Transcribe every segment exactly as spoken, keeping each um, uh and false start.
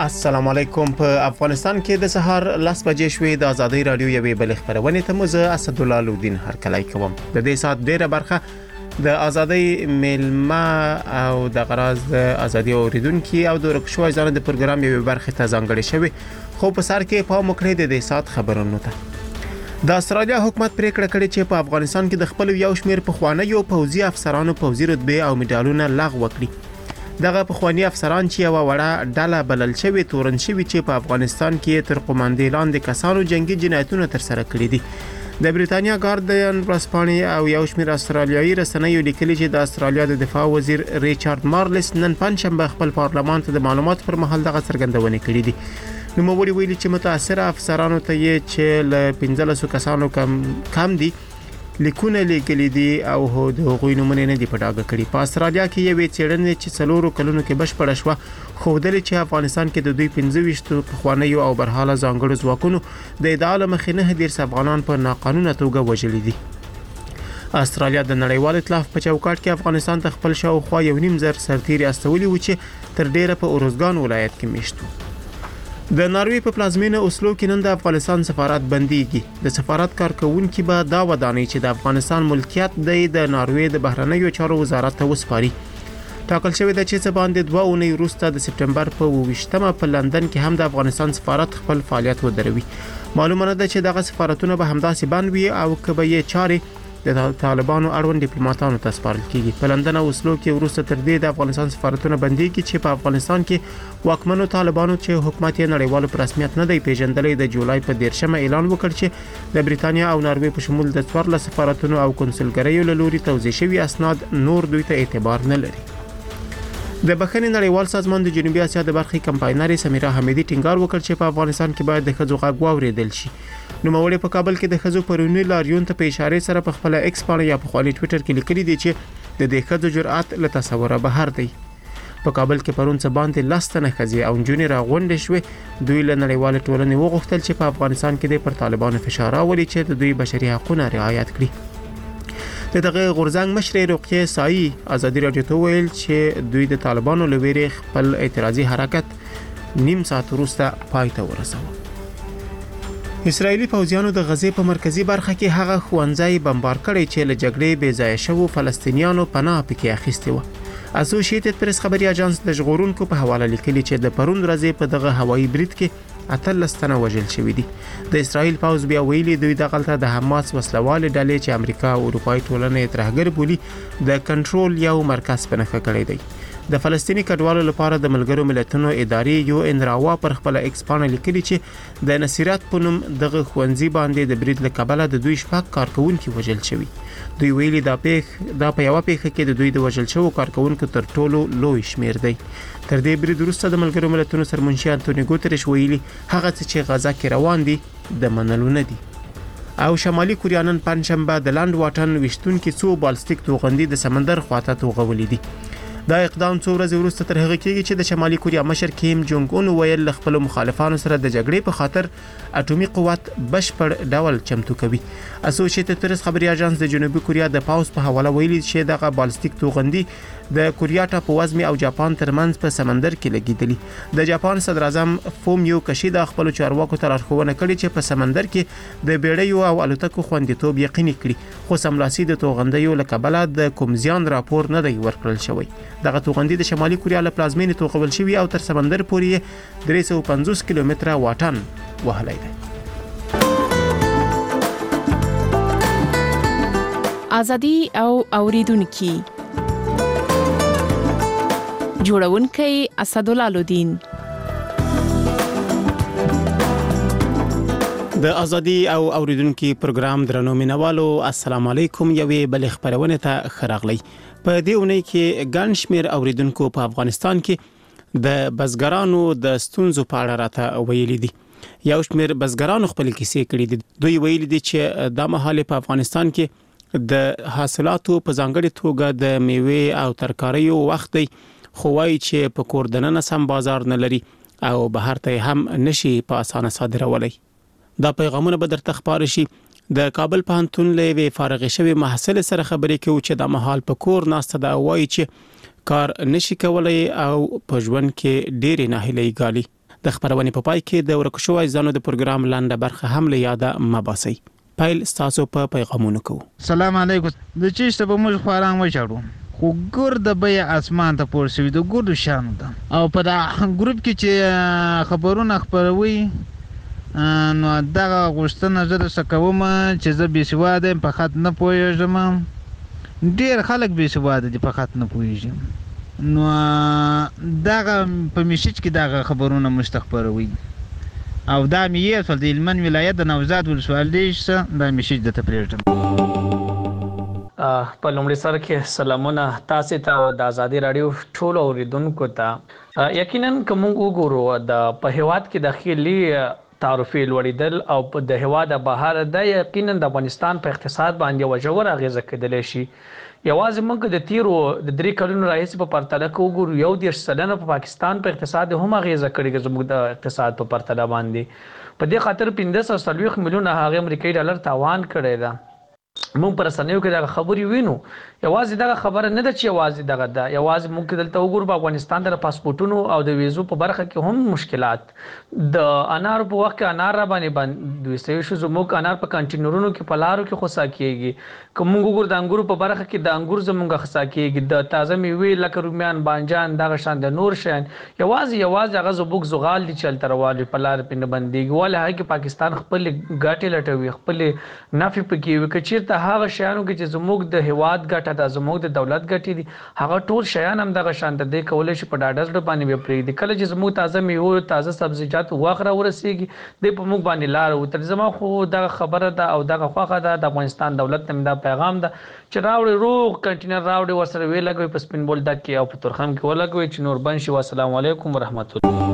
السلام علیکم. په افغانستان کې د سهار لاس بجې شوې د ازادي رادیو یوې بل خبرونه ته مزه اسدالله لودین هرکلی کوم. د دې سات ډیره برخه د ازادي ملما او د غراز د ازادي اوریدونکو او د رکشوي ځان د پروګرام یوې برخه ته ځانګړې شوې، خو په سر کې په مکړې د دې سات خبرونه ته د استرالیا حکومت پریکړه کړې چې په افغانستان کې د خپل یو شمېر پخوانی یو پوځي افسرانو پوځي رتبه او میډالونه لغوه کړي. دغه پخوانی افسران چې یو وړه ډله بلل شوی تورن شوی چې په افغانستان کې تر قوماندې لاندې کسانو جنگي جنایتونه تر سره کړي دي. د بریتانیا ګارډین ورځپاڼې او یو شمېر استرالیایي رسنیو لیکلي چې د استرالیا د دفاع وزیر ریچارډ مارلس نن پنځشنبه خپل پارلمان ته د معلومات پر مهال دغه څرګندونه کړې دي. نو موږ ویلي چې متاثره افسرانو ته یې چې ل پنځلس کسانو کم کم دي لیکونه لیکلي دي او د هغوی نومونه نه دي په ډاګه کړي. په استرالیا کې یوې څېړنې چې څلورو کلونو کې بشپړه شوه ښودلې چې افغانستان کې د دوی پنځه ویشت پخوانیو او برحاله ځانګړو ځواکونو د ادعا له مخې نه دېرش افغانان په ناقانونه توګه وژلي دي. استرالیا د نړیوال ائتلاف په چوکاټ کې افغانستان ته خپل شاوخوا یو نیم زر سرتیري استولي و چې تر ډیره په اروزګان ولایت کې میشت وو. د ناروې په پلازمینه اوسلو کې نن د افغانستان سفارت بنديږي. د سفارت کارکونکو به دا ودانۍ چې د افغانستان ملکیت دی د ناروې د بهرنیو چارو وزارت ته وسپاري. ټاکل شوی د چې څه باندې دوه اونۍ وروسته د سپټمبر په اوویشتمه په لندن کې هم د افغانستان سفارت خپل فعالیت ودروي. معلومه ده چې دغه سفارتونه به همداسې بند وي او کبه یې چارې د طالبانو اړوند ډیپلوماټانو ته سپارل کیږي. په لندن او اوسلو کې وروسته تر دې د افغانستان سفارتونه بنديږي چې په افغانستان کې واکمنو طالبانو چې حکومت یې نړیوالو په رسمیت نه دی پیژندلی د جولای په دیرشمه اعلان وکړ چې د بریتانیا او ناروې په شمول د څوارلس سفارتونو او کنسولګریو له لوري توزیع شوي اسناد نور دوی ته اعتبار نه لري. د بخښنې نړیوال سازمان د جنوبي اسیا د برخې کمپاینرې سمیرا حمیدي ټینګار وکړ چې په افغانستان کې باید د ښځو غږ واورېدل شي. نو موږ په کابل کې د ښځو پرونی لاریون ته په اشاره سره په خپل ایکس باندې یا په خپل ټوئیټر کې لیکلي دي چې د دې ښځو جرأت له تصوره بهر دی. په کابل کې پرون څه باندې لاستنه ښځې او نجونې راغونډې شوې. دوی له نړیوال ټولنې وغوښتل چې په افغانستان کې د پر طالبانو فشار راوړي چې د دوی بشري حقوقونه رعایت کړي. د دغه غورځنګ مشر رقیه سایي ازادي رادیو ته ویل چې دوی د طالبانو لوري خپل اعتراضي حرکت نیم ساعت وروسته پای ته ورساوه. اسرایلی پوځیانو د غزې په مرکزی برخه کې هغه خوانځای بمبار کړی چې له جګړې بې ځای شوو فلسطینیانو پناه پکې اخیسته و. اسوسییټډ پریس خبري اژانس د ژغورونکو په حواله لیکلي چې د پرون ورځې په دغه هوایي برید کې اتلس تنه وژل شوي دي. د اسرایل پوځ بیا ویلي دوی دغلته د حماس وسلوال ډلې چې امریکا او اروپای ټولنه یې ترهګر بولي د کنټرول یو مرکز په نښه کړی دی. د فلسطینی کډوالو لپاره د ملګرو ملتونو ادارې یو ان راوا پر خپل ایکس باندې لیکلي چې د نصیرت په نوم دغه خوندزي باندې د برید له کبله د دوی شپږ کارکونکو وژل شوي. دوی ویلي دا پیښ دا په یو پیښه کې د دوی د وژل شوو کارکونکو تر ټولو لوی شمیر دی. تر دې برید وروسته د ملګرو ملتونو سرمنشي انټونی ګوتریش ویلي هغه چې غزا کې روان دي د منلو نه دي. او شمالي کوریا نن پنځشنبه د لاند واټن وشتونکو څو بالستیک توغندي د سمندر خواته توغولې دي. دا اقدام څو ورځې وروسته تر هغه کېږي چې د شمالي کوریا مشر کیم جونګ اون ویل خپل مخالفانو سره د جګړې په خاطر اټومي قوت بشپړ ډول چمتو کوي. اسوسییټډ پریس خبري اژانس د جنوبي کوریا د پاوز په حواله ویلي چې دغه بالستیک توغندي د کوریا ټاپووزمي او جاپان ترمنځ په سمندر کې لګیدلی. د جاپان صدر اعظم فومیو کشیدا خپل چارواکو ته لارښوونه کړې چې په سمندر کې د بیړیو او الوتکو خوندیتوب یقیني کړي، خو سملاسي د توغندیو له کبله د کوم زیان راپور نه دی ورکړل شوی. دغه توغندي د شمالي کوریا له پلازمینې توغول شوی او تر سمندر پورې درې سوه پنځوس کیلومتره واټن وهلی دی. ازادي او اوریدونکو جوړونکي اسدالله لودین. د ازادي او اوریدونکو پروګرام درنو مینوالو السلام علیکم. یوې بل خبرونه ته خراغلی. په دې اونۍ کې ګڼ شمېر اوریدونکو په افغانستان کې د بزګرانو د ستونزو په اړه راته ویلي دي. یو شمېر بزګرانو خپل کیسې کړې دي. دوی ویلي دي چې د مهاله په افغانستان کې د حاصلاتو په ځانګړي توګه د میوه او ترکاریو وخت دی، خو وايي چې په کور دننه سم بازار نه لري او بهر ته هم نشي په اسانه صادرولای. دا پیغامونه به درته خبر شي. د کابل پوهنتون له فارغ شوی محصل سره خبرې کوي چې د مهال په کور ناسته دا وایي چې کار نشي کولای او په ژوند کې ډېرې ناهیلۍ ګالي. د خبرونې په پای کې د ورکو شوی ځانو د پروګرام لاندې برخه هم له یاده مباسي. پایل ستاسو په پیغامونو کو. سلام علیکم. د چیشته په موږ خوران وچاړو. خو ګور د بیا اسمان ته پور شوی د ګور شان ده. او په دا ګروپ کې چې خبرونه خبروي نو دا غوښتنه زه د سکوم چې زه به سواده په خاط نه پوهیږم. ډیر خلک به سواده دي په خاط نه پوهیږم. نو دا په میشج کې دا خبرونه مستخبروي. او دا مې یې د هلمند ولایت د نوزاد ولسوالۍ څخه دا میشج د تپریږم. په لومړي سر کې سلامونه تاسو ته د آزادي رادیو ټول اوریدونکو ته. یقینا کوم وګورو د په هواد کې داخلي تعرفي لوړیدل او د هواد بهر د یقینا د افغانستان په اقتصاد باندې وجور اغیزه کېدلی شي. یوازې موږ د تیرو د درې کلونو راهیسې په پرتله کې وګورو یو دېرش سلنه په پاکستان په اقتصاد هم اغیزه کړې زموږ د اقتصاد په پرتله باندې. په دې خاطر پنځه سوه څلوېښت میلیونه هغه امریکایي ډالر تاوان کړی ده. موږ پر رسنیو کې دا خبرې وینو. یوازې دا خبره نه ده چې یوازې دغه ده، یوازې موږ دلته وګورو په افغانستان د پاسپورتونو او د ویزو په برخه کې هم مشکلات. د انار په وخت کې انار را باندې باندې دوی سوي شو زموږ انار په کنټینرونو کې په لارو کې خصا کیږي. کوم وګورو د انګورو په برخه کې د انګور زموږ خصا کیږي. د تازه میوې لکه رومیان، بانجان، دغه شان د نور شین یوازې یوازې هغه زبوک زغال دي چل تروالي په لار پنه بنديږي. ولې هغه پاکستان خپل ګاټي لټوي، خپل نافي پکې وکړي ته هغه شیانو کې چې زموږ د هواد ګټه د زموږ د دولت ګټې دي هغه ټول شیان هم دغه شان د دې کولای شي په ډاډه زړه باندې به پرېږدي. کله چې زموږ تازه میوه، تازه سبزیجات وخت را ورسیږي د په موږ باندې لار وتر. زما خو دغه خبره ده او دغه خوخه ده د افغانستان دولت ته دا پیغام ده چې راوړي روغ کنټینر راوړي ورسره وی لګوي په سپین بول دک کې او په تورخم کې ولګوي چې نور بنشي. والسلام علیکم ورحمت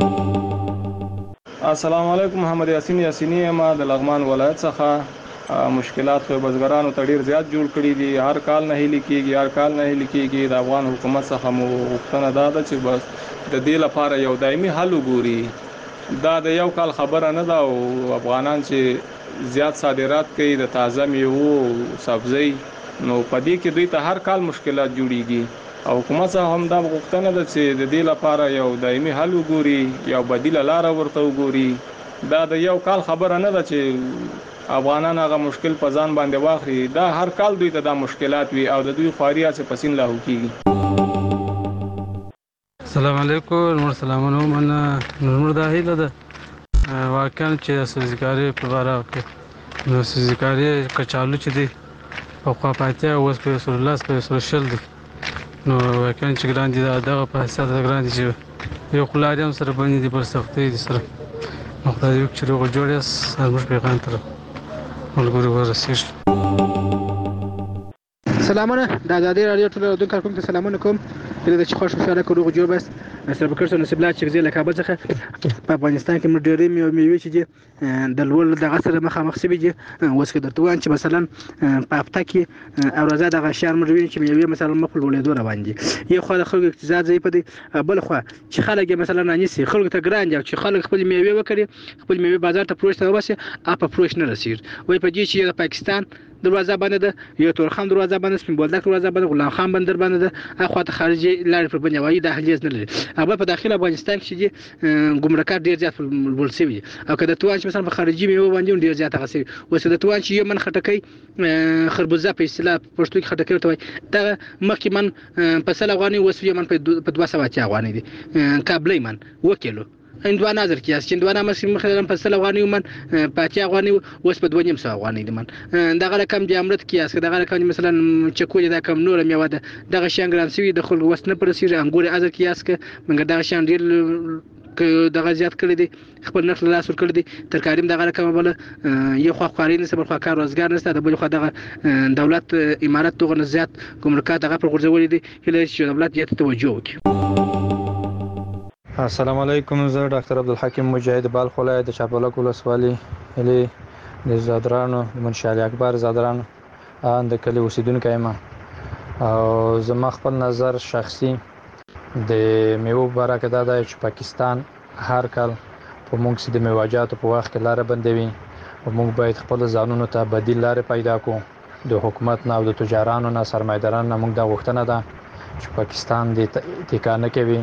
الله. السلام علیکم. محمد یاسین یاسینی ما د لغمان ولایت څخه. مشکلات خو بزګرانو ته ډیر زیات جوړ کړي دي. هر کال نه هلي کېږي هر کال نه هلي کېږي. د افغان حکومت څخه مو غوښتنه دا ده چې بس د دې لپاره یو دایمي حل وګوري. دا د یو کال خبره نه ده او افغانان چې زیات صادرات کوي د تازه میوو سبزی نو په دې کې دوی ته هر کال مشکلات جوړیږي او حکومت څخه هم دا غوښتنه ده چې د دې لپاره یو دایمي حل وګوري، یو بدیله لار ورته وګوري. دا د یو کال خبره نه ده چې افغانان هغه مشکل په ځان باندې واخلي. دا هر کال دوی ته دا مشکلات وي او د دوی خواریا چې پسین لاهو کیږي. السلام علیکم. نور سلامونه من نور داهله ده واقعا چې سوزګاری په اړه کې نو سوزګاری کچالو چې دی په خوا پاتې او اوس په رسول الله په سوشل دی نو واقعا چې ګران دي دا په حساب ګران دي چې یو خلاریم سره باندې دي پر سختي دي سره مخدای یو چې روغ جوړیس هرمش پیغام تر ملګری ورسېږي. سلامونه د آزادي رادیو ټول اردن کارکوم ته سلامونه کوم. د چې خوش خوشاله کړو جوړ بس سره به کړو نصیب لا چې ځله کابل څخه په افغانستان کې موږ ډېرې میوه میوه چې د لول د غسر مخامخ سوي دي اوس کې درته وایم چې مثلا په هفته کې او ورځ د غشار موږ ویني چې میوه مثلا مخ ولولېدو روان دي. یو خو د خلکو اقتصاد ضعیف دی، بل خو چې خلک مثلا نانیسي خلکو ته ګران دي چې خلک خپل میوه وکړي خپل میوه بازار ته پروش ته وباسي اپ پروش نه رسیږي. وای په دې چې د پاکستان دروازه باندې ده یو تورخم دروازه باندې سپین بولدک دروازه باندې غلام خان بندر باندې ده اخو ته خارجي لارې پر باندې وایي د حجاز نه لري. هغه په داخله افغانستان کې چې ګمرکات ډیر زیات ولسوي او کله توان چې مثلا په خارجي میوه باندې ډیر زیات غسي وسه د توان چې یو من خټکۍ خربوزه په اصطلاح پښتو کې خټکۍ ورته وایي دا مخکې من په سل افغاني وسوي من په دوه سوه افغاني دي کابلې من وکیلو اندوانه نظر کیاس چې اندوانه مسیم مخدرم په سل افغاني من پاتیا افغاني اوس په دوه نیم سو افغاني دي من دغه رقم د امرت کیاس دغه رقم مثلا چکوې دا کم نور میوه ده دغه شانګران سوي د خلک وس نه پرسیږي انګور ازر کیاس ک منګ دغه شان ډیر دغه زیات کړی دي خپل نخل لاس ور کړی دي ترکاریم دغه رقم بل یو خو خاري نه سبب خو کار روزګار نشته د بل خو دغه دولت امارات دغه زیات کومرکات دغه پر غورځولې دي هله چې دولت یې توجه وکړي. السلام علیکم. زه ډاکټر عبدالحکیم مجاهد بالخ ولایت د چاپلک ولسوالۍ هلي د زادرانو منشي علي اکبر زادرانو د کلی اوسیدونکی یم او زما خپل نظر شخصي د میوو باره کې دا دی چې پاکستان هر کال په موږ چې د میوه‌جاتو په وخت کې لاره بندوي او موږ باید خپل ځانونو ته بدیل لارې پیدا کړو. د حکومت نه او د تجارانو نه سرمایه‌دارانو نه موږ دا غوښتنه ده چې پاکستان د ټیکا نه کوي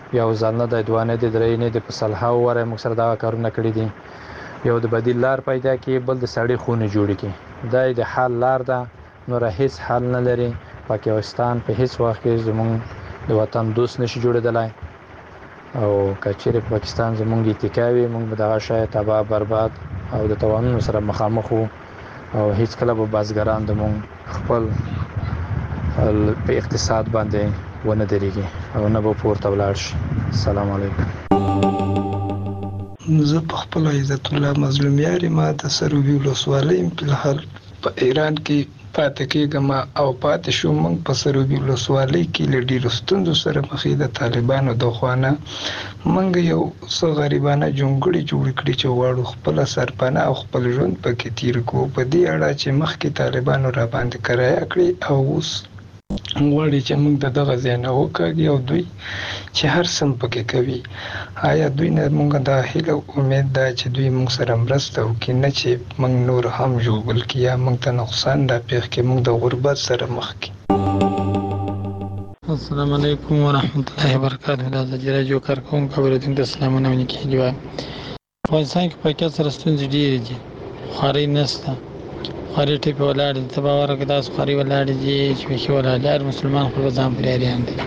یو ځل نه د دوه نه د درې نه د په صلحه وره موږ سره دا کارونه کړی دي. یو د بدیل لار پیدا کی، بل د سړی خونه جوړ کی. دا د حل لار ده، نور هیڅ حل نه لري. پاکستان په هیڅ وخت کې زموږ د وطن دوست نشي جوړېدلای، او کچېره پاکستان زموږ اتکاوي موږ به دغه شای تباہ برباد او د توانونو سره مخامخ وو، او هیڅ کله به بازګران د موږ خپل په اقتصاد باندې ونه درېږي او نه به پورته ولاړ شي. السلام علیکم. زه په خپل عزت الله مظلوم یاري ما د سروبي ولسوالۍ په الحال په ایران کې پاتې کېږم او پاتې شوم. موږ په سروبي ولسوالۍ کې له ډېرو ستونزو سره مخ د طالبانو د خوا نه موږ یو څه غریبانه جونګړې جوړې کړې چې غواړو خپله سرپناه او خپل ژوند پکې تېر کړو. په دې اړه چې مخکې طالبانو را باندې کرایه کړې او اوس غواړي چې موږ د دغه ځای نه وکاږي او دوی چې هر څه پکې کوي. آیا دوی نه موږ دا هیله او امید ده چې دوی موږ سره مرسته وکړي، نه چې موږ نور هم ژوبل کړي یا موږ ته نقصان دا پېښ کړي، موږ د غربت سره مخ کړي. السلام علیکم ورحمت الله وبرکاته. دا زجر جو کارکون خبرتون ته سلامونه ونکړي. افغانستان کې پاکستان سره ستونزې ډېرې دي، خاري نشته، خاري ټیپ ولاړ دي، تبا ورګه داس خاري ولاړ دي چې وشي ولاړ هر مسلمان خپل ځان پریریان دي.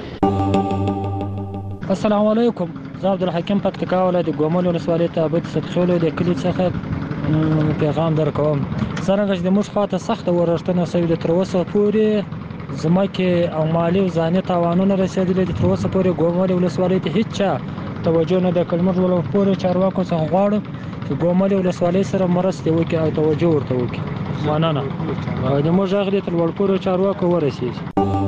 السلام علیکم. زه عبدالحکیم پکتیکا ولایت ګومل ولسوالۍ ته عبد صدقخیلو د کلي څخه پیغام درکوم. څرنګه چې د موږ خواته سخته ورښتنه شوې ده، تر اوسه پورې ځمکې او مالي او ځاني تاوانونه رسېدلي دي. تر اوسه پورې ګومل ولسوالۍ ته هېڅ چا توجه نه ده کړې. موږ پورې چارواکو څخه غواړو چې ګومل ولسوالۍ سره مرستې وکړي او توجه ورته وکړي. مننه. د موږ غږ دې تر لوړپوړو چارواکو ورسېږي.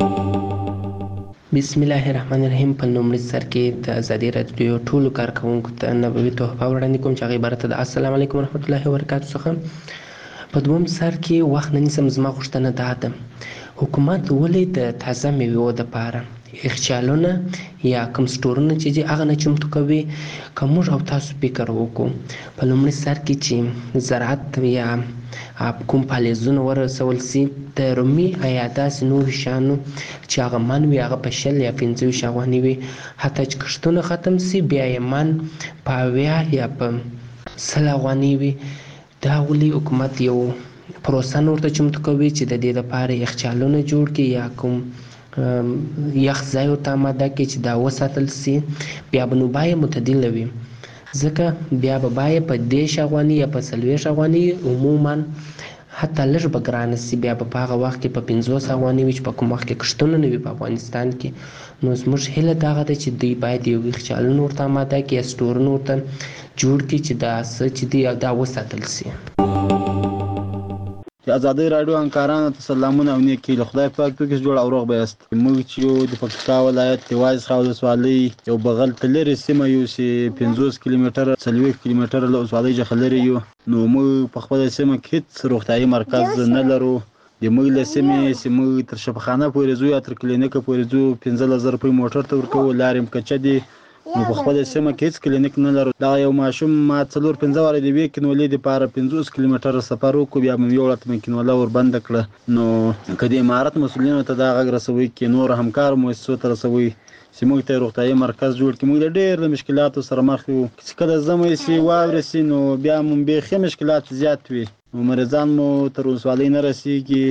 بسم الله الرحمن الرحیم. په لومړي سر کې د ازادي راډیو ټولو کارکوونکو ته نبوي تحفه وړاندې کوم چې هغه عبارت ده السلام علیکم ورحمت الله وبرکاتو څخه. په دوم سر کې وخت نه نیسم، زما غوښتنه دا ده حکومت ولې د تازه میوو دپاره یخچالونه یا کوم سټورونه چې دي هغه نه چمتو کوي. که موږ او تاسو فکر وکړو په لومړي سر کې چې زراعت یا کوم فعالیتونه ورسول سي د رومي یا داسې نورو شیانو چې هغه من وي هغه په شل یا پنځه ویشت افغانۍ وي، حتی چې کښتونه ختم سي بیا یې من په اویا یا په سل افغانۍ وي. دا ولې حکومت یو پروسه نه ورته چمتو کوي چې د دې لپاره یخچالونه جوړ کړي یا کوم یخ ځای ورته اماده کړي چې دا وساتل سي. بیا به نو بیه معتدله وي، ځکه بیا به بیه په دېرش افغانۍ یا په څلوېښت افغانۍ عموما حتی لږ به ګرانه سي. بیا به په هغه وخت کې په پنځوس افغانۍ وي چې په کوم وخت کې کښتونه نه وي په افغانستان کې. نو زموږ هیله دغه ده چې دوی باید یو یخچالونه ورته اماده کړي یا سټورونه ورته جوړ کړي چې دا څه چې دی دا وساتل سي. ازادي راډیو همکارانو ته سلامونه او نیکي له خدای پاک ته جوړ او روغ بیاست. موږ چې یو د پکتیکا ولایت دیواز خاو ولسوالۍ یو بغل ته لرې سیمه یو چې پنځوس کیلومتره څلوېښت کیلومتره له ولسوالۍ څخه لرې یو. نو موږ په خپله سیمه کې هېڅ روغتیایي مرکز نه لرو. د موږ له سیمې چې موږ تر شفاخانه پورې ځو یا تر کلینیکه پورې ځو پنځلس زره روپۍ موټر ته ورکوو، لارې هم کچه دي. نو په خپله سیمه کې هېڅ کلینیک نه لرو. دغه یو ماشوم ما څلور پنځه واره د یوې کینولې دپاره پنځوس کیلومتره سفر وکړو، بیا به مې یوړه ته مې کینوله وربنده کړه. نو که د امارت مسؤلینو ته دا غږ رسوئ کې نور همکارو مؤسسو ته رسوئ چې موږ ته روغتیایي مرکز جوړ کړي. موږ د ډېر د مشکلاتو سره مخ یو، چې کله ژمی شي واورې شي نو بیا مو بیخي مشکلات زیات وي، نو مریضان مو تر ولسوالۍ نه رسېږي.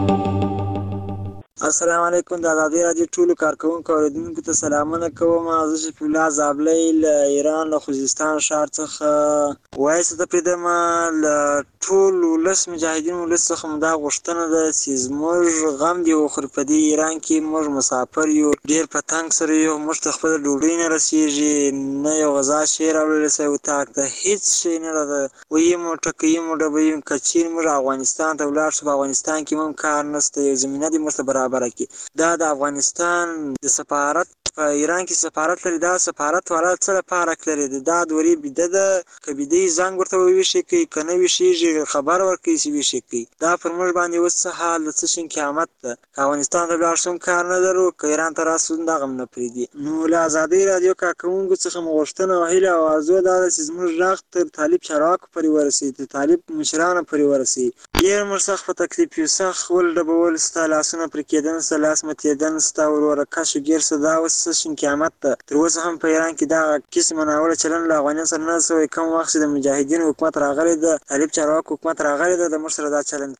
السلام علیکم. د ازادي راډیو ټولو کارکوونکو اورېدونکو ته سلامونه کوم. زه شفیع الله زابلی له ایران له خوزستان ښار څخه وایسه ته پرېږدم. له ټول ولس مجاهدین ولس څخه مو دا غوښتنه ده چې زموږ غم دې وخوري. په دې ایران کې موږ مسافر یو، ډېر په تنګ سره یو، موږ ته خپله ډوډۍ نه رسېږي، نه یو غذا شی راوړلی سوی اتاق ته هېڅ شی نه راته ویي مو ټکه یي مو ډبه یي. که چېرې موږ افغانستان ته ولاړ شو په افغانستان کې هم کار نشته، یو زمینه دې موږ ته برابر کی. دا د افغانستان د سفارت په ایران کې سفارت لري. دا سفارت والا څه لپاره لري؟ دا دورې بیده ده، که بیده یې زنګ ورته وویشي کوي، که نه ویشېږي خبر ورکوي چې ویشي کوي. دا پر موږ باندې اوس څه حال د څه شي قیامت ده. که افغانستان ته ولاړ شو کار نه لرو، که ایران ته راسو دغه هم نه پرېږدي. نو له ازادۍ راډیو کارکوونکو څخه مو غوښتنه او هیله او آرزو دا ده چې زموږ غږ تر طالب چارواکو پورې ورسوي، تر طالب مشرانو پورې ورسوي. ډېر موږ سخت په تکلیف یو، سخت ولډبول، ستا لاسونه پرې کېدل، ستا لاس ماتېدل، ستا وروره کش و ګیر سه. دا اوس څه شین قیامت ده. تر اوسه هم په ایران کې دغه قسمه ناوړه چلند له افغانانو سره نه سوی. کوم وخت چې د مجاهدینو حکومت راغلی ده، طالب چارواکو حکومت راغلی ده، د موږ سره دا چلند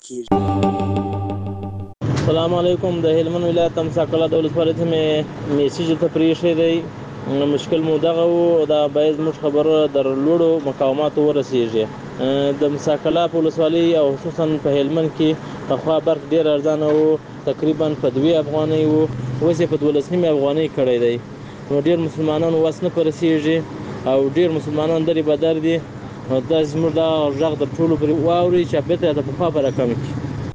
کېږي. السلام علیکم. د هلمند ولایت تمساقلا د ولسوالۍ ته مې میسیج ته پرېښی دی. مشکل مو دغه و، دا باید زموږ خبره در لوړو مقاماتو ورسېږي. د مساقلا په ولسوالۍ او خصوصا په هلمند کې پخوا برق ډېر ارزانه و، تقریبا په دوې افغانۍ و، اوس یې په دولس نیمې افغانۍ کړی دی. نو ډېر مسلمانانو وس نه په رسېږي او ډېر مسلمانان درې بدر دي. نو دا زموږ دا غږ د ټولو پرې واوري چې بېرته د پخوا په رقم کړي.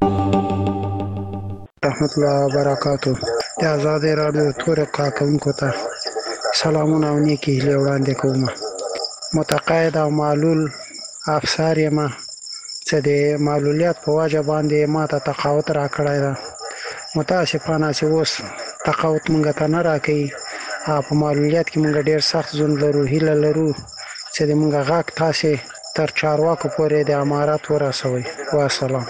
رحمت الله وبرکاتو. د آزادۍ راډیو ټولو کارکوونکو ته سلامونه او نیکې هیلې وړاندې کوم. متقاعد او معلول افسر یم چې د معلولیت په وجه باندې ما ته تقاعد راکړی ده. متاسفانه چې اوس تقاعد مونږ ته نه راکوي او په معلولیت کې مونږ ډېر سخت ژوند لرو. هیله لرو چې د مونږ غږ تاسې تر چارواکو پورې د امارت ورسوئ. والسلام.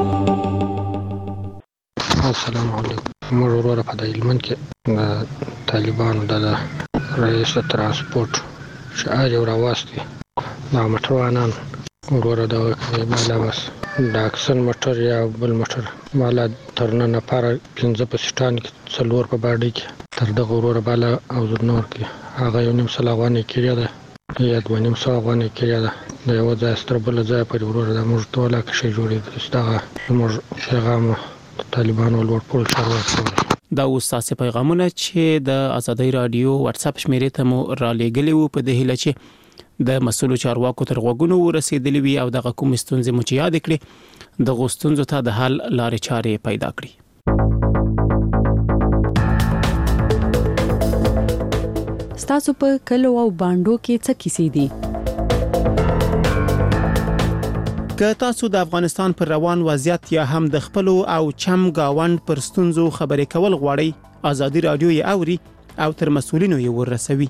السلام علیکم. موږ وروره په هلمند کې د طالبانو د رئیس د ترانسپورټ شعار یې راواستي دا موټروانان وروره دغه کوي بالا بس د اکسن موټر یا بل موټر بالا تر نن لپاره پنځه په سټان کې څلور په باډۍ کې تر دغه وروره بالا او نور کې هغه یو نیم سل افغانۍ کړې ده یا دوه نیم سوه افغانۍ کړې ده. د یوه ځایه ستر بله ځایه پورې وروره دا موږ ټوله کښې جوړېدلي دغه زموږ پیغام طالبانو لوړ پوړ چارواکي. دا اوس تاسې پیغامونه چې د آزادۍ رادیو واتس اپ شمیرې ته مو را لېږلي وو په دې هیله چې د مسؤلو چارواکو تر غوږونو ورسېدلي وي او دغه کومې ستونزې مو چې یادې کړې دغو ستونزو ته د حل لارې چارې پیدا کړي. ستاسو په کلو او بانډو کې څه کیسې دي؟ که تاسو د افغانستان پر روان وضعیت یا هم د خپلو او چم گاوند پر ستونزو خبرې کول غواړئ، آزادي رادیو یې اوري او تر مسؤلینو یې ورسوي.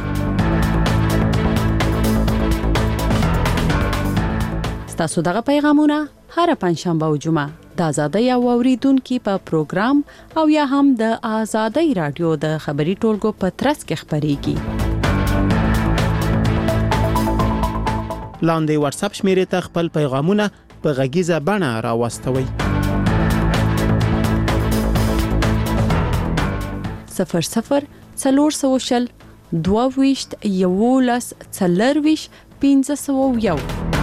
ستاسو دغه پیغامونه هر پنځشنبه او جمعه د آزادۍ او اوریدونکو په پروګرام او یا هم د آزادۍ رادیو د خبري ټولګو په ترڅ کې خبريږي. لاندې واتس اپ شمیرې ته خپل پیغامونه په غږیزه بڼه راوستوئ. صفر صفر څلور سوه شل دوه ویشت یولس څلرویشت پنځه سوه یو.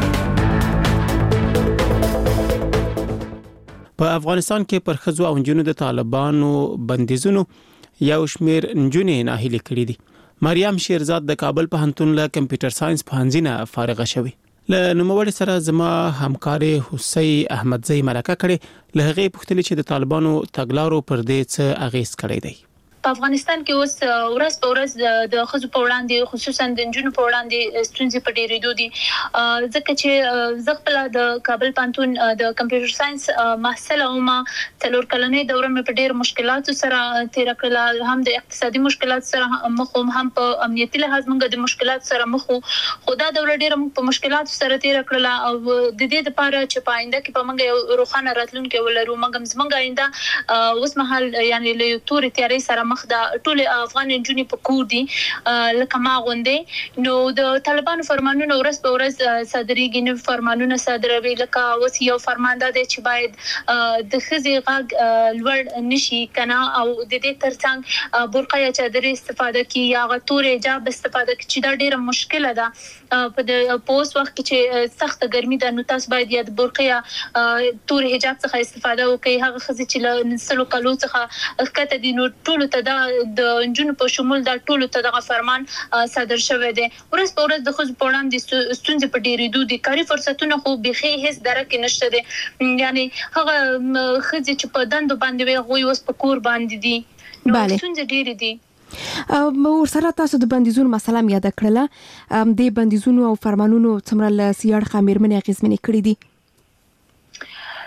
په افغانستان کې پر ښځو او نجونو د طالبانو بندیزونو یو شمیر نجونې ناهیلې کړې دي. مریم شیرزاد د کابل پوهنتون له کمپیوټر ساينس پوهنځي نه فارغه شوې. له نوموړي سره زما همکاري حسین احمدزی مرکه کړې. له هغې پوښتنې چې د طالبانو تګلارو پر دې څه اغیز کړی دی. په افغانستان کې اوس ورځ په ورځ د ښځو په وړاندې خصوصا د نجونو په وړاندې ستونزې په ډېرېدو دي، ځکه چې زه خپله د کابل پوهنتون د کمپیوټر ساينس محصله وم. څلور کلنۍ دوره مې په ډېرو مشکلاتو سره تېره کړله، هم د اقتصادي مشکلاتو سره مخ وم، هم په امنیتي لحاظ موږ د مشکلاتو سره مخ وو. خو دا دوره ډېره موږ په مشکلاتو سره تېره کړله او د دې دپاره چې په آینده کې به موږ یو روښانه راتلونکی ولرو. موږ هم زموږ آینده اوس مهال یعنې له یو تورې تیارۍ سره مخ ده. ټول افغان نجونې په کور دي لکه ما غوندې. نو د طالبانو فرمانونه ورځ په ورځ صادریږي، نوي فرمانونه صادروي. لکه اوس یو فرمان دا دی چې باید د ښځې غږ لوړ نشي کنه او د دې ترڅنګ برقه یا چادرې استفاده کړي یا هغه تور حجاب استفاده کړي چې دا ډېره مشکله ده په اوس وخت کې چې سخته ګرمي ده. نو تاسو باید یا د برقه یا تور حجاب څخه استفاده وکړئ. هغه ښځې چې له سلو کالو څخه ښکته دي نو ټولو ته دا د نجونو په شمول دا ټولو ته دغه فرمان صادر شوی دی. ورځ په ورځ د ښځو په وړاندې ستونزې په ډېرېدو دي. کاري فرصتونه خو بیخي هېڅ دره کې نشته دی، یعنې هغه ښځې چې په دندو باندې وي هغوی اوس په کور باندې دي. نو ستونزې ډېرې دي. ورسره تاسو د بندیزونو مسله هم یاده کړله. د بندیزونو او فرمانونو څومره له سیاړخه مېرمنې اغېزمنې کړي دي؟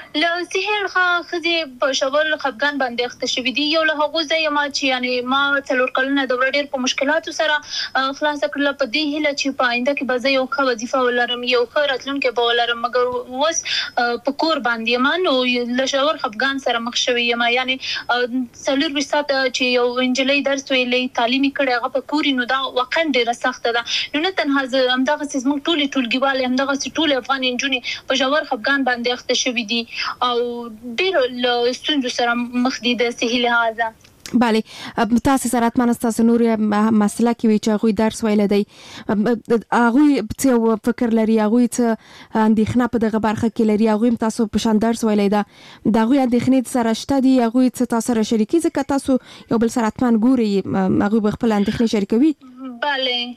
له سهل خزي په شول خفغان باندې اخته شوې دي یو له هغه ځای ما چې یعنی ما څلور کلونه د ډېر په مشکلاتو سره خلاص کړل په دې هله چې په آینده کې به زه یو ښه وظیفه ولرم یو ښه راتلونکی به ولرم مګر اوس په کور باندې ما نو له شول خفغان سره مخ شوې یم یعنی څلور وسات چې یو انجلۍ درس ویلې تعلیمي کړي هغه په کور نو دا واقعا ډېره سخت ده نو نه تنها زه همدغه سیمه ټولې ټولګیواله همدغه ټول افغان انجونې په جوړ خفغان باندې اخته شوې دي او ډېر له ستونزو سره مخ دي د صحي لحاظه. بله تاسو سره اتمنه تاسو نور مسله کې وی چې غوي درس ویل دی هغه څه فکر لري هغه څه اندېښنه په دغه برخه کې لري هغه تاسو په شان درس ویل دی دا غوي اندېښنې سره شته دي هغه څه تاسو سره شریکي ځکه تاسو یو بل سره اتمن ګوري هغه خپل اندېښنې شریکوي. بله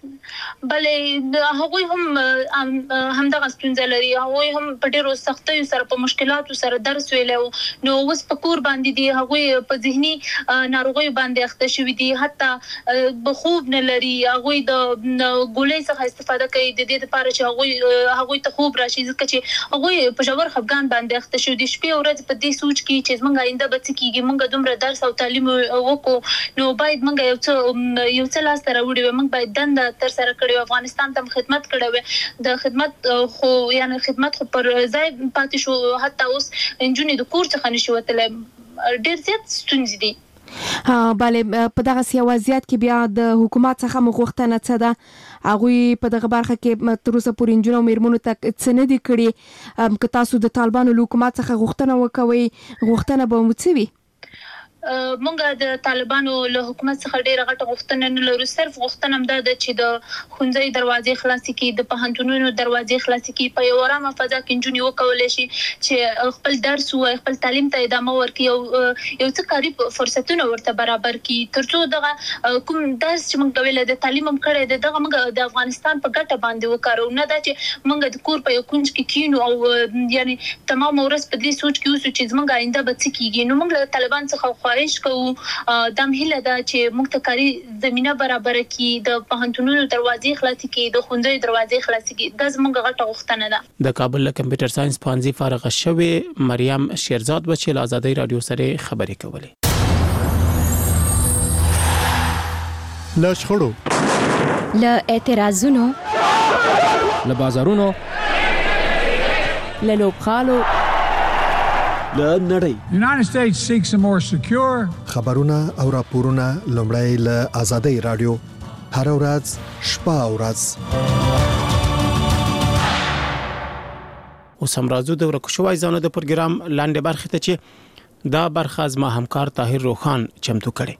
بلې هغوی هم همدغه ستونزه لري هغوی هم په ډېرو سختیو سره په مشکلاتو سره درس ویلی نو اوس په کور باندې دي هغوی په ذهني ناروغیو باندې اخته شوي دي حتی به خوب نه لري هغوی د ګولۍ څخه استفاده کوي د دې لپاره چې هغوی هغوی ته خوب راشي ځکه چې هغوی په ژور خفګان باندې اخته شوي دي شپې او ورځې په دې سوچ کې چې زموږ آینده به څه کېږي موږ دومره درس او تعلیم وکړو نو باید موږ یو څه یو څه لاسته راوړي وي موږ باید دنده تر سره کړی افغانستان ته خدمت کړی وي د خدمت خو یعنی خدمت خو پر ځای پاتې شو حتی اوس انجونې د کور څخه نشي وتلی ډېر زیات ستونزې دي. ها بله په دغه سیاسي وضعیت کې بیا د حکومت څخه مغوښتنه څه ده هغوی په دغه برخه کې تر اوسه پورې نجونو او میرمنو ته څه نه دي کړي که تاسو د طالبانو له حکومت څخه غوښتنه وکوئ غوښتنه به مو څه وي؟ مونږ د طالبانو له حکومت څخه ډېره غټه غوښتنه نه لرو صرف غوښتنه همدا ده چې د ښوونځیو دروازې خلاصې کړي د پوهنتونونو دروازې خلاصې کړي په یوه ارامه فضا کې نجونې وکولی شي چې خپل درس ووایي خپل تعلیم ته ادامه ورکړي او یو څه کاري فرصتونه ورته برابر کړي تر څو دغه کوم درس چې موږ ویلی د تعلیم هم کړی دی دغه موږ د افغانستان په ګټه باندې وکاروو نه دا چې موږ د کور په یو کونج کې کینو او یعنی تمامه ورځ په دې سوچ کې اوسو چې زموږ آینده به څه کېږي نو موږ له طالبان څخه خواهش کوو دم هله دا چې موږ ته کاري زمينه برابر کړي د پوهنتونونو دروازې خلاصې کړي د ښوونځیو دروازې خلاصې کړي دا زموږ غټه غوښتنه ده. د کابل له کمپیوټر ساينس پوهنځي فارغ شوې مریم شیرزاد بچی له آزادۍ رادیو سره خبرې کولې. له شخړو له اعتراضونو له بازارونو له لوبغالو له نړۍ United States seeks a more secure خبرونه او راپورونه لومړی له آزادۍ رادیو هر ورځ شپه او ورځ اوس هم راځو د ورکو شوی ځانو د پروګرام لاندې برخه ته چې دا برخه از ما همکار طاهر روخان چمتو کړي.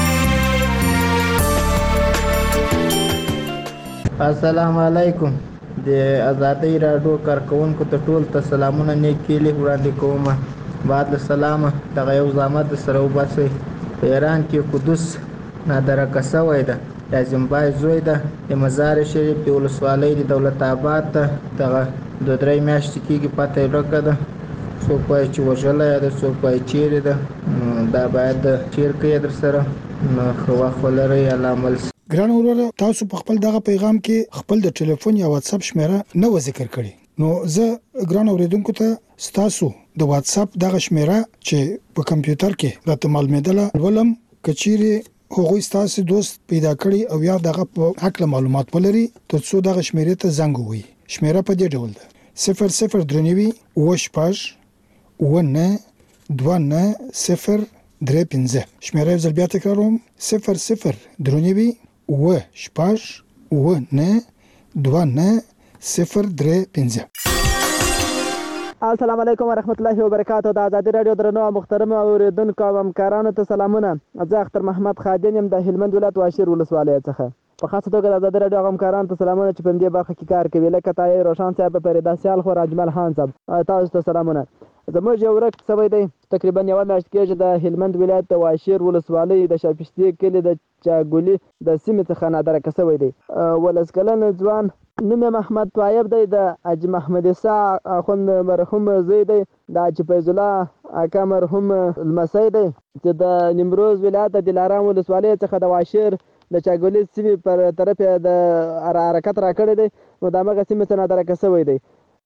السلام علیکم د آزادۍ رادیو کارکونکو ته ټول ته سلامونه نیکې له وړاندې کوم. بعد السلام دغه یو زحمت سره وباسي په ایران کې قدس نادرکه شوی ده د زمبای زوی ده د مزار شریف د ولسوالۍ د دولت آباد ته دغه د درې میاشتې کېږي پته ورکه ده څوک وایي چې وژلی ده څوک وایي چیرې ده دا باید چیر کوي در سره نو ښه وخت ولرئ الله عمل ګران وروره تاسو په خپل دغه پیغام کې خپل د ټلیفون یا واتس اپ شمیره نه و ذکر کړی نو زه ګران اوریدونکو ته ستاسو د واتس اپ دغه شمیره چې په کمپیوټر کې راته معلومېدله ولم کچيري هغوی ستاسو دوست پیدا کړی او یا دغه په حق معلومات ولري ترڅو دغه شمیره ته زنګ ووهي. شمیره په دې ډول ده صفر صفر درنوي وشپاش ونه دوه نه صفر درې پنځه شمیره یو ځل بیا تکراروم صفر صفر درنوي وشپاش ونه دوه نه صفر درې پنځه. السلام علیکم ورحمت الله وبرکاتہ. د آزادۍ رادیو درنو او محترم اوریدونکو او همکارانو ته سلامونه. زه اختر محمد خادم یم د هلمند ولایت واشیر ولسوالۍ څخه. په خاصه توګه د آزادۍ رادیو همکارانو ته سلامونه چې په دې برخه کې کار کوي لکه طاهر روشن صاحب پرېدا سیال خو اجمل خان صاحب تاسو ته سلامونه. زموږ یو ورک سوی دی تقریبا یو میاشت کېږي د هلمند ولایت د واشیر ولسوالۍ د شاپشتي کلي د چاګولي د سیمې څخه نادرکه سوی دی. ولس کلن ځوان نوم محمد طایب دی د حاجي محمد عیسی اخوند مرحوم زوی دی د حاجي فیض الله اکا مرحوم لمسی دی چې د نیمروز ولایت د دلارام ولسوالۍ څخه د واشیر د چاګولي سیمې پر طرف د حرکت راکړی دی نو د هغه سیمې څخه نادرکه سوی دی.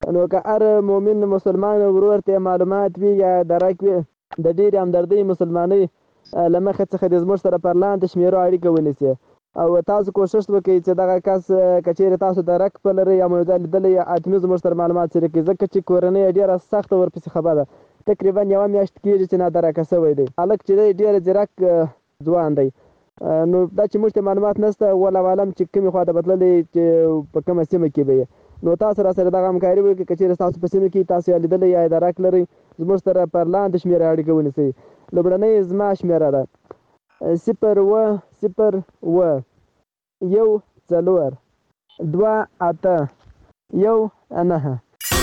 نو که هر مؤمن مسلمان ورور ته معلومات وي یا درک وي د ډېرې همدردۍ مسلمانۍ له مخې څخه د زموږ سره پر لاندې شمېرو اړیکه ونیسي او تاسو کوشش وکړئ چې دغه کس که چیرې تاسو درک په لرئ یا مو ځای لیدلی یا حتمي زموږ سره معلومات شریک کړئ ځکه چې کورنۍ یې ډېره سخته ورپسې خبره ده تقریبا یوه میاشت کېږي چې نادرکه شوی دی هلک چې دی ډېر ځیرک ځوان دی نو دا چې موږ ته معلومات نشته والله عالم چې کومې خوا ته بتللی چې په کومه سیمه کې به یې نو تاسو را سره دغه همکاري وکړئ که چیرې ستاسو په سیمه کې تاسو یې لیدلی یا درک لرئ زموږ سره پر لاندې شمېره اړیکه ونیسئ لومړنۍ زما شمېره ده صفر اووه صفر اووه یو څلور دوه اته یو نهه.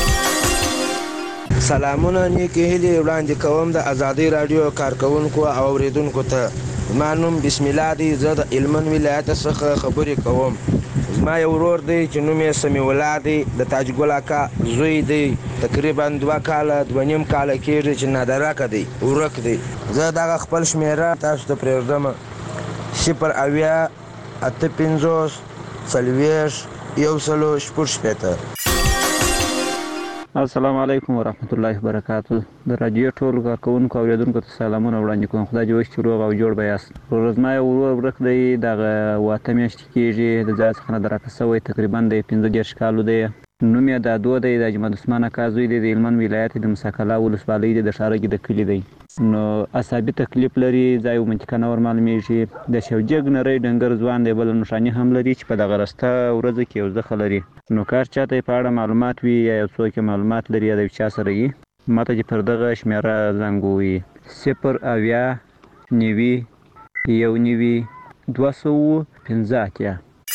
سلامونه نیکې هیلې وړاندې کوم د ازادۍ راډیو کارکوونکو او اورېدونکو ته. زما نوم بسم الله دی. زه د هلمند ولایت څخه خبرې کوم. زما یو ورور دی چې نوم یې سمیع الله دی د تاج ګل اکا زوی دی. تقریبا دوه کاله دوه نیم کاله کېږي چې نادرکه دی ورک دی. زه دغه خپل شمېره تاسو ته پرېږدم صفر اویا اته پنځوس څلوېښت یو سلو شپږ شپېته. السلام علیکم ورحمت الله وبرکاتو. د راډیو ټولو کارکوونکو او اورېدونکو ته سلامونه وړاندې کوم. خدای دې وکړي چې روغ او جوړ به یاست. ورور زما یو ورور ورک دی دغه اته میاشتې کېږي د ځای څخه نادرکه شوی تقریبا د پنځه دېرش کالو دی. نوم یې دادو دی د اجمل عثمان اکا زوی دی د هلمند ولایت د مساکلا ولسوالۍ دی د ښارګي د کلي دی. نو عصابي تکلیف لري ځای منطقه نه ور معلومیږي. د شوجګ نری ډنګر ځوان دی بله نښاني هم لري چې په دغه رسته ورځو کې یو زخه لري. نو کار چاته یې په اړه معلومات وي یا یو څوک یې معلومات لري یا د چا سره وي ماته چې پر دغه شمېره زنګ ووهي صفر اویا نوي یو نوي دوه سوه پنځه اتیا.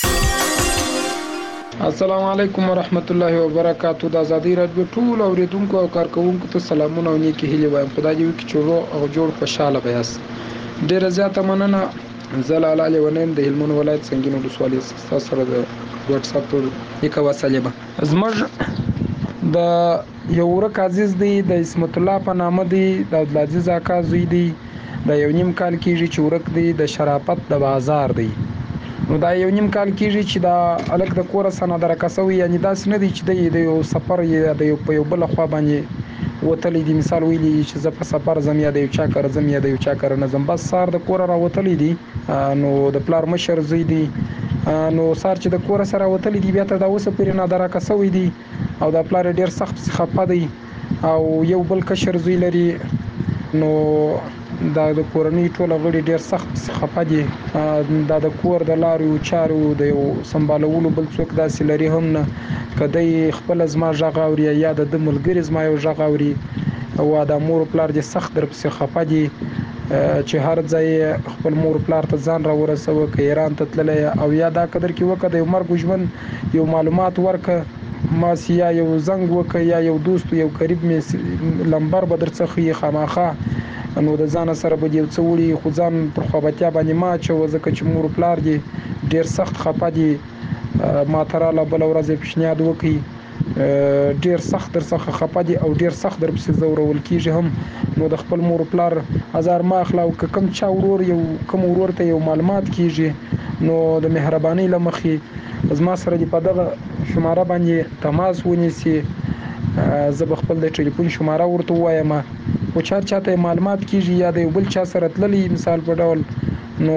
السلام علیکم ورحمت الله وبرکاتو. د ازادۍ راډیو ټول اوریدونکو او کارکوونکو ته سلامونه او نیکې هیلې وایم. خدای دې وکړي چې روغ او جوړ خوشحاله به یاست. ډېره زیاته مننه. زه لالا لیونیم د هلمند ولایت سنګین ولسوالۍ ستاسو سره د واتساپ پر نیکه وسلې به زموږ د یو ورک عزیز دی د اسمت الله په نامه دی د عبدالعزیز اکا زوی دی د یو نیم کال کېږي چې ورک دی د شرافت د بازار دی. نو دا یو نیم کال کېږي چې دا هلک د کوره څخه نادرکه شوی یعنې داسې نه دی چې دی د یو سفر یا د یو په یو بله خوا باندې وتلی دی. مثال ویلي چې زه په سفر ځم یا د یو چا کره ځم یا د یو چا کره نه ځم بس سهار د کوره راوتلی دی. نو د پلار مشر زوی دی نو سهار چې د کوره سره راوتلی دی بیا تر دا اوسه پورې نادرکه شوی دی او د پلار یې ډېر سخت خفه دی او یو بل کشر زوی لري. نو دا د کورنۍ ټوله غړي ډېر سخت خفه دي. دا د کور د لارو چارو د یو سمبالولو بل څوک داسې لري هم نه. که دی خپله زما غږ اوري یا د ده ملګري زما یو غږ اوري او دا مور پلار دې سخت درپسې خفه دي چې هر ځای خپل مور پلار ته ځان را ورسوه که ایران ته تللی او یا دا قدر کې وکړه د یو مرګ ژوند یو معلومات ورکړه ماسې یا یو زنګ وکړه یا یو دوست یو قریب مې لمبر به در څه ښیي خامخا نو د ځانه سره به دې یو څه وړي خو ځان پر خوابتیا باندې مه اچوه ځکه چې مور پلار دې ډېر سخت خفه دي. ما ته راله بله ورځ یې پیشنهاد وکړي ډېر سخت در څخه خفه دي او ډېر سخت در پسې ځورول کېږي هم. نو د خپل مور پلار ازار مه اخله او که کوم چا ورور یو کوم ورور ته یو معلومات کېږي نو د مهربانۍ له مخې زما سره دې په دغه شماره باندې تماس ونیسي. زه به خپل د ټلیفون شماره ورته ووایم خو چا چاته معلومات کېږي یا د یو بل چا سره تللی مثال په ډول نو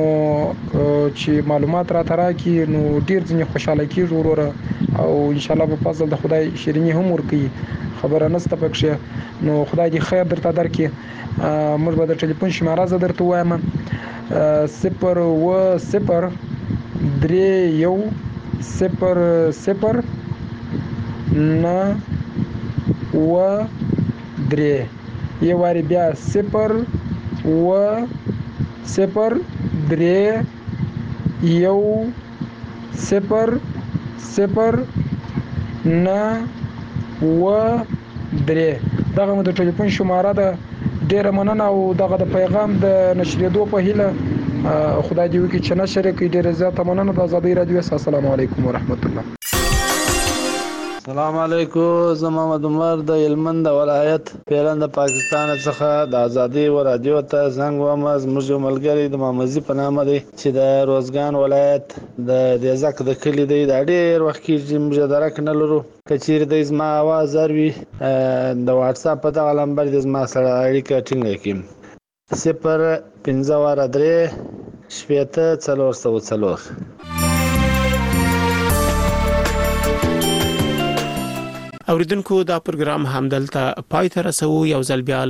چې معلومات راته راکړي نو ډېر ځینې خوشحاله کېږي وروره او انشاءالله په فضل د خدای شیریني هم ورکوي خبره نشته پکښې. نو خدای دې خیر درته درکړي. موږ به د ټلیفون شماره زه درته ووایم صفر اووه صفر درې یو صفر صفر نه اووه درې یو وارې بیا صفر اووه صفر درې یو صفر صفر نه اووه درې دغه مو د ټلیفون شماره ده. ډېره مننه او دغه د پیغام د نشرېدو په هیله خدای دې وکړي چې نشر یې کړي. ډېره زیاته مننه. د ازادۍ راډیو. السلام علیکم ورحمت الله. السلام علیکم، زه محمد عمر د هلمند ولایت پیران د پاکستان څخه د ازادي و رادیو ته زنګ وم. زموږ یو ملګری د مامزي په نامه دی چې د روزګان ولایت د دیزک د کلي دی. دا ډېر وخت کېږي موږ درک نه لرو. که چیرې دی زما اواز اروي د واتساپ په دغه نمبر دی زما سره اړیکه ټینګه کړي صفر پنځه واره درې شپېته څلور سوه څلور. اوریدونکو دا پروګرام همدلته پای ته رسو. یو ځل بیا